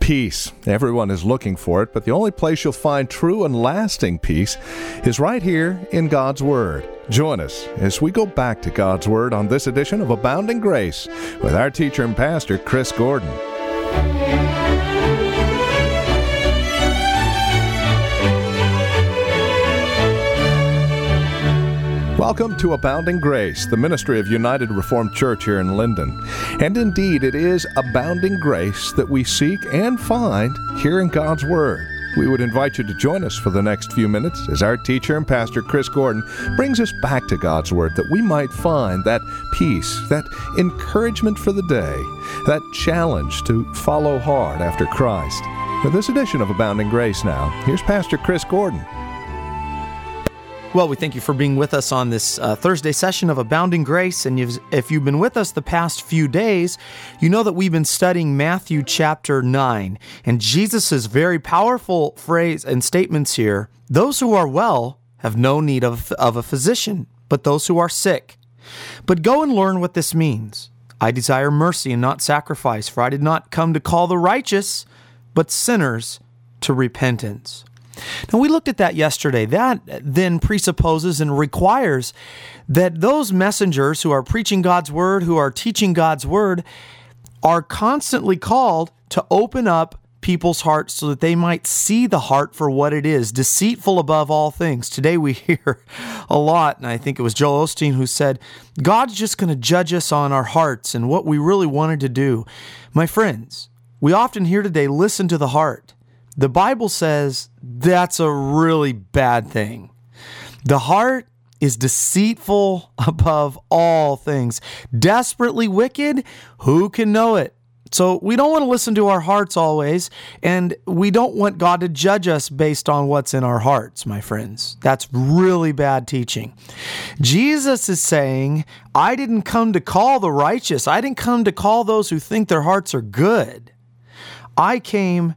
Peace. Everyone is looking for it, but the only place you'll find true and lasting peace is right here in God's Word. Join us as we go back to God's Word on this edition of Abounding Grace with our teacher and pastor, Chris Gordon. Welcome to Abounding Grace, the ministry of United Reformed Church here in Linden. And indeed, it is abounding grace that we seek and find here in God's Word. We would invite you to join us for the next few minutes as our teacher and pastor, Chris Gordon, brings us back to God's Word that we might find that peace, that encouragement for the day, that challenge to follow hard after Christ. For this edition of Abounding Grace now, here's Pastor Chris Gordon. Well, we thank you for being with us on this Thursday session of Abounding Grace. And if you've been with us the past few days, you know that we've been studying Matthew chapter 9. And Jesus' very powerful phrase and statements here, those who are well have no need of a physician, but those who are sick. But go and learn what this means. I desire mercy and not sacrifice, for I did not come to call the righteous, but sinners to repentance. Now, we looked at that yesterday. That then presupposes and requires that those messengers who are preaching God's Word, who are teaching God's Word, are constantly called to open up people's hearts so that they might see the heart for what it is, deceitful above all things. Today we hear a lot, and I think it was Joel Osteen who said, God's just going to judge us on our hearts and what we really wanted to do. My friends, we often hear today, listen to the heart. The Bible says that's a really bad thing. The heart is deceitful above all things, desperately wicked. Who can know it? So we don't want to listen to our hearts always, and we don't want God to judge us based on what's in our hearts, my friends. That's really bad teaching. Jesus is saying, I didn't come to call the righteous. I didn't come to call those who think their hearts are good. I came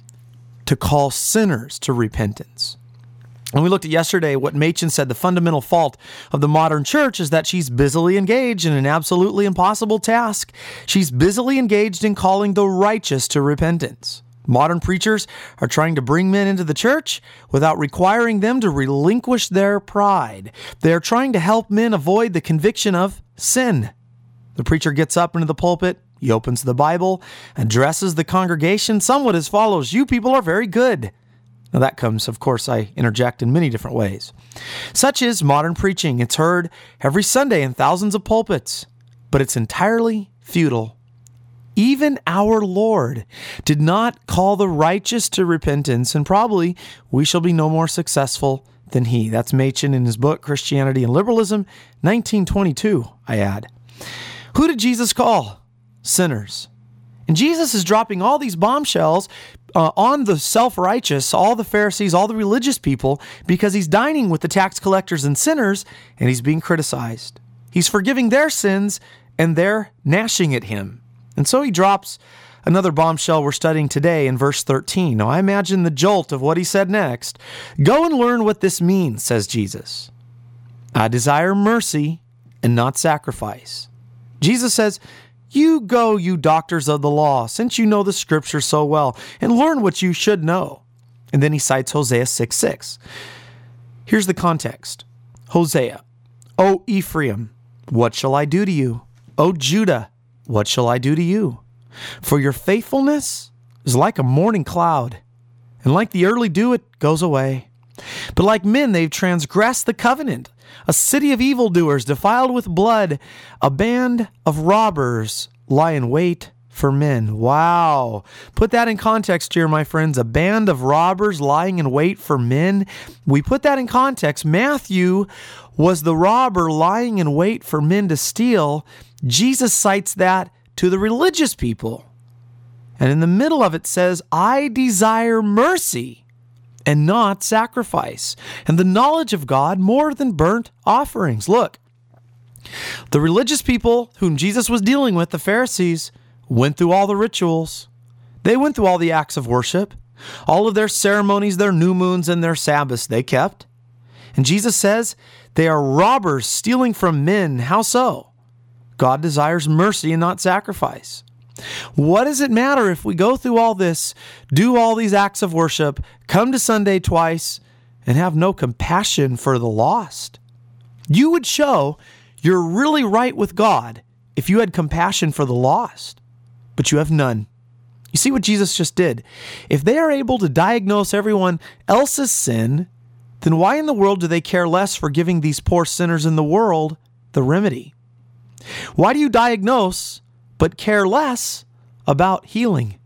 to call sinners to repentance. And we looked at yesterday what Machen said, the fundamental fault of the modern church is that she's busily engaged in an absolutely impossible task. She's busily engaged in calling the righteous to repentance. Modern preachers are trying to bring men into the church without requiring them to relinquish their pride. They are trying to help men avoid the conviction of sin. The preacher gets up into the pulpit, he opens the Bible, addresses the congregation somewhat as follows: you people are very good. Now that comes, of course, I interject in many different ways. Such is modern preaching. It's heard every Sunday in thousands of pulpits, but it's entirely futile. Even our Lord did not call the righteous to repentance, and probably we shall be no more successful than he. That's Machen in his book, Christianity and Liberalism, 1922, I add. Who did Jesus call? Sinners. And Jesus is dropping all these bombshells on the self-righteous, all the Pharisees, all the religious people, because he's dining with the tax collectors and sinners, and he's being criticized. He's forgiving their sins, and they're gnashing at him. And so he drops another bombshell we're studying today in verse 13. Now I imagine the jolt of what he said next. Go and learn what this means, says Jesus. I desire mercy and not sacrifice. Jesus says, you go, you doctors of the law, since you know the scripture so well, and learn what you should know. And then he cites Hosea 6:6. Here's the context. Hosea, O Ephraim, what shall I do to you? O Judah, what shall I do to you? For your faithfulness is like a morning cloud, and like the early dew it goes away. But like men they've transgressed the covenant, a city of evildoers defiled with blood, a band of robbers lie in wait for men. Wow. Put that in context here, my friends. A band of robbers lying in wait for men. We put that in context. Matthew was the robber lying in wait for men to steal. Jesus cites that to the religious people. And in the middle of it says, I desire mercy and not sacrifice, and the knowledge of God more than burnt offerings. Look, the religious people whom Jesus was dealing with, the Pharisees, went through all the rituals. They went through all the acts of worship. All of their ceremonies, their new moons, and their Sabbaths they kept. And Jesus says they are robbers stealing from men. How so? God desires mercy and not sacrifice. What does it matter if we go through all this, do all these acts of worship, come to Sunday twice, and have no compassion for the lost? You would show you're really right with God if you had compassion for the lost, but you have none. You see what Jesus just did? If they are able to diagnose everyone else's sin, then why in the world do they care less for giving these poor sinners in the world the remedy? Why do you diagnose but care less about healing?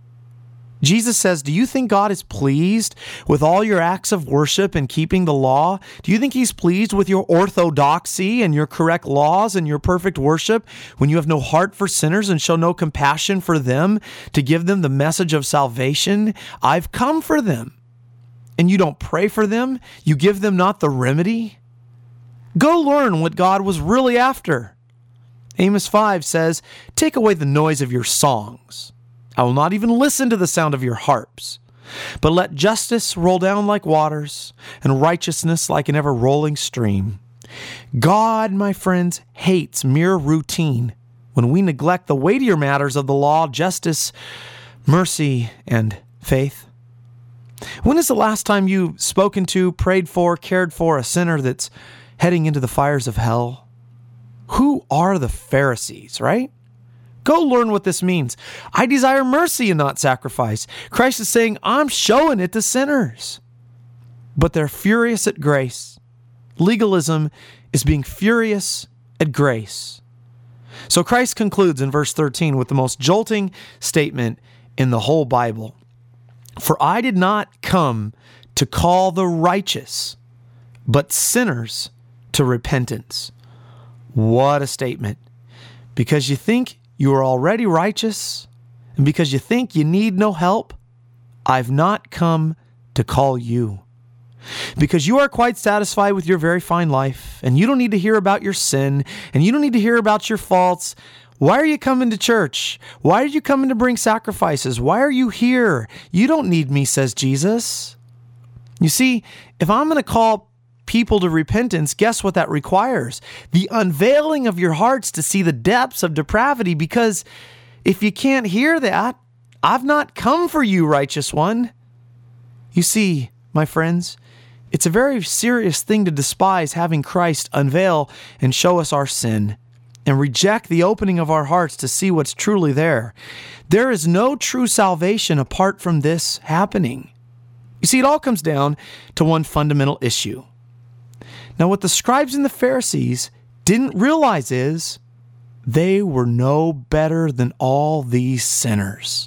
Jesus says, do you think God is pleased with all your acts of worship and keeping the law? Do you think he's pleased with your orthodoxy and your correct laws and your perfect worship when you have no heart for sinners and show no compassion for them to give them the message of salvation? I've come for them. And you don't pray for them? You give them not the remedy? Go learn what God was really after. Amos 5 says, take away the noise of your songs. I will not even listen to the sound of your harps, but let justice roll down like waters and righteousness like an ever-rolling stream. God, my friends, hates mere routine when we neglect the weightier matters of the law, justice, mercy, and faith. When is the last time you've spoken to, prayed for, cared for a sinner that's heading into the fires of hell? Who are the Pharisees, right? Go learn what this means. I desire mercy and not sacrifice. Christ is saying, I'm showing it to sinners. But they're furious at grace. Legalism is being furious at grace. So Christ concludes in verse 13 with the most jolting statement in the whole Bible. For I did not come to call the righteous, but sinners to repentance. What a statement. Because you think you are already righteous, and because you think you need no help, I've not come to call you. Because you are quite satisfied with your very fine life, and you don't need to hear about your sin, and you don't need to hear about your faults. Why are you coming to church? Why are you coming to bring sacrifices? Why are you here? You don't need me, says Jesus. You see, if I'm going to call people to repentance, guess what that requires? The unveiling of your hearts to see the depths of depravity, because if you can't hear that, I've not come for you, righteous one. You see, my friends, it's a very serious thing to despise having Christ unveil and show us our sin and reject the opening of our hearts to see what's truly there. There is no true salvation apart from this happening. You see, it all comes down to one fundamental issue. Now, what the scribes and the Pharisees didn't realize is they were no better than all these sinners.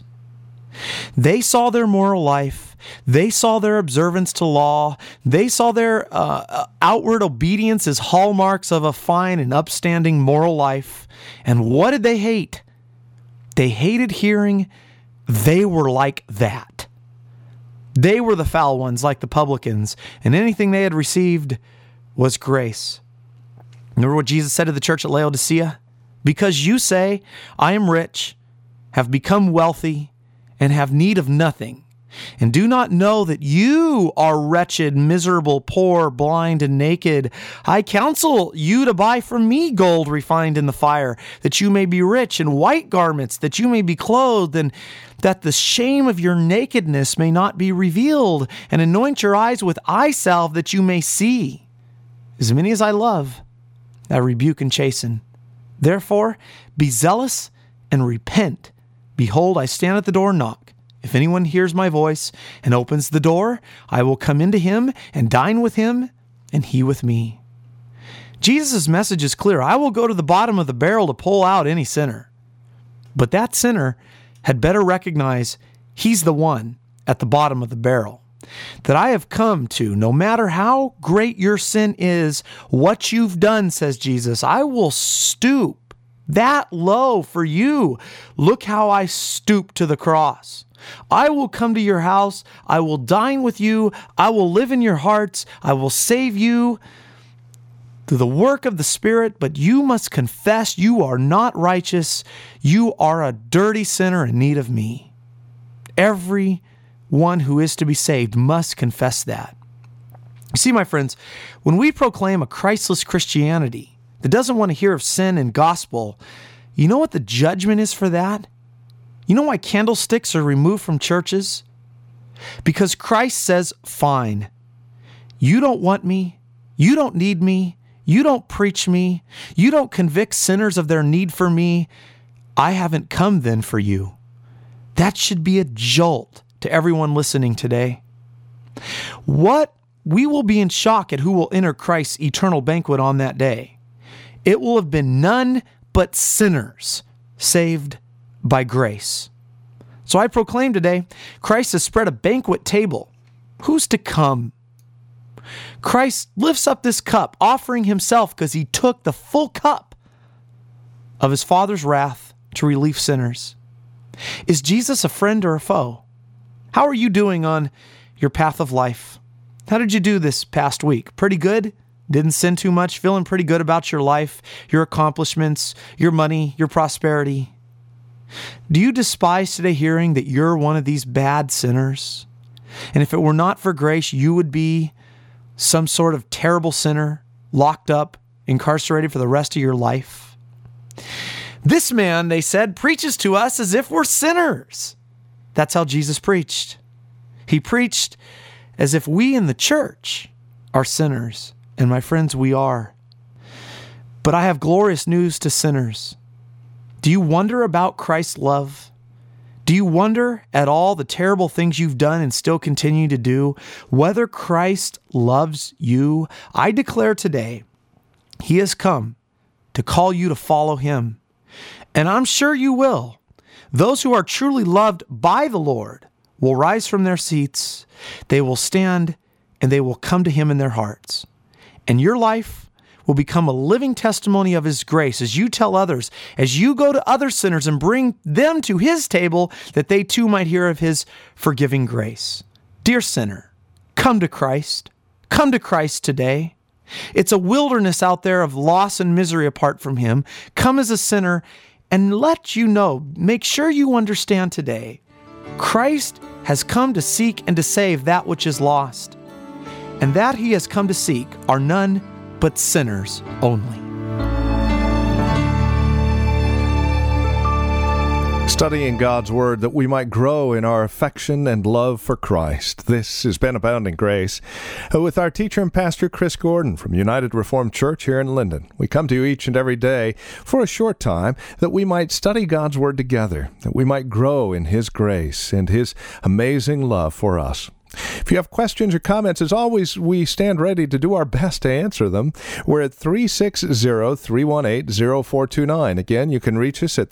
They saw their moral life. They saw their observance to law. They saw their outward obedience as hallmarks of a fine and upstanding moral life. And what did they hate? They hated hearing they were like that. They were the foul ones, like the publicans, and anything they had received was grace. Remember what Jesus said to the church at Laodicea? Because you say, I am rich, have become wealthy, and have need of nothing, and do not know that you are wretched, miserable, poor, blind, and naked. I counsel you to buy from me gold refined in the fire, that you may be rich, and white garments, that you may be clothed, and that the shame of your nakedness may not be revealed, and anoint your eyes with eye salve, that you may see. As many as I love, I rebuke and chasten. Therefore, be zealous and repent. Behold, I stand at the door and knock. If anyone hears my voice and opens the door, I will come into him and dine with him, and he with me. Jesus' message is clear. I will go to the bottom of the barrel to pull out any sinner. But that sinner had better recognize he's the one at the bottom of the barrel. That I have come to, no matter how great your sin is, what you've done, says Jesus, I will stoop that low for you. Look how I stoop to the cross. I will come to your house. I will dine with you. I will live in your hearts. I will save you through the work of the Spirit, but you must confess you are not righteous. You are a dirty sinner in need of me. Every one who is to be saved must confess that. You see, my friends, when we proclaim a Christless Christianity that doesn't want to hear of sin and gospel, you know what the judgment is for that? You know why candlesticks are removed from churches? Because Christ says, fine, you don't want me, you don't need me, you don't preach me, you don't convict sinners of their need for me, I haven't come then for you. That should be a jolt to everyone listening today. We will be in shock at who will enter Christ's eternal banquet on that day. It will have been none but sinners saved by grace. So I proclaim today, Christ has spread a banquet table. Who's to come? Christ lifts up this cup, offering himself because he took the full cup of his Father's wrath to relieve sinners. Is Jesus a friend or a foe? How are you doing on your path of life? How did you do this past week? Pretty good? Didn't sin too much? Feeling pretty good about your life, your accomplishments, your money, your prosperity? Do you despise today hearing that you're one of these bad sinners? And if it were not for grace, you would be some sort of terrible sinner, locked up, incarcerated for the rest of your life? This man, they said, preaches to us as if we're sinners. That's how Jesus preached. He preached as if we in the church are sinners. And my friends, we are. But I have glorious news to sinners. Do you wonder about Christ's love? Do you wonder at all the terrible things you've done and still continue to do? Whether Christ loves you, I declare today, he has come to call you to follow him. And I'm sure you will. Those who are truly loved by the Lord will rise from their seats. They will stand and they will come to him in their hearts. And your life will become a living testimony of his grace as you tell others, as you go to other sinners and bring them to his table, that they too might hear of his forgiving grace. Dear sinner, come to Christ. Come to Christ today. It's a wilderness out there of loss and misery apart from him. Come as a sinner and make sure you understand today, Christ has come to seek and to save that which is lost. And that he has come to seek are none but sinners only. Studying God's Word that we might grow in our affection and love for Christ. This has been Abounding Grace with our teacher and pastor, Chris Gordon from United Reformed Church here in Linden. We come to you each and every day for a short time that we might study God's Word together, that we might grow in his grace and his amazing love for us. If you have questions or comments, as always, we stand ready to do our best to answer them. We're at 360-318-0429. Again, you can reach us at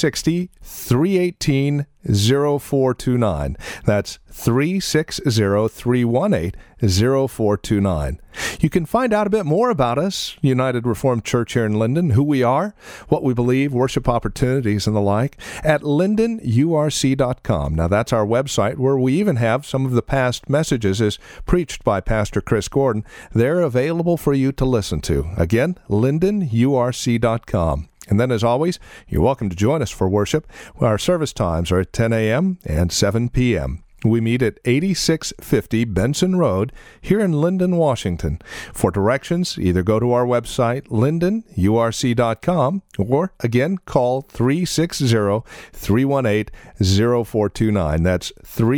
360-318-0429. That's 360-318-0429. You can find out a bit more about us, United Reformed Church here in Linden, who we are, what we believe, worship opportunities, and the like, at lindenurc.com. Now, that's our website where we even have some of the past messages as preached by Pastor Chris Gordon. They're available for you to listen to. Again, lindenurc.com. And then, as always, you're welcome to join us for worship. Our service times are at 10 a.m. and 7 p.m. We meet at 8650 Benson Road here in Linden, Washington. For directions, either go to our website, lindenurc.com, or, again, call 360-318-0429. That's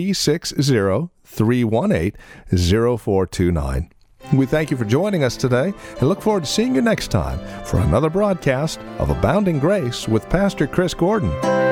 360-318-0429. We thank you for joining us today and look forward to seeing you next time for another broadcast of Abounding Grace with Pastor Chris Gordon.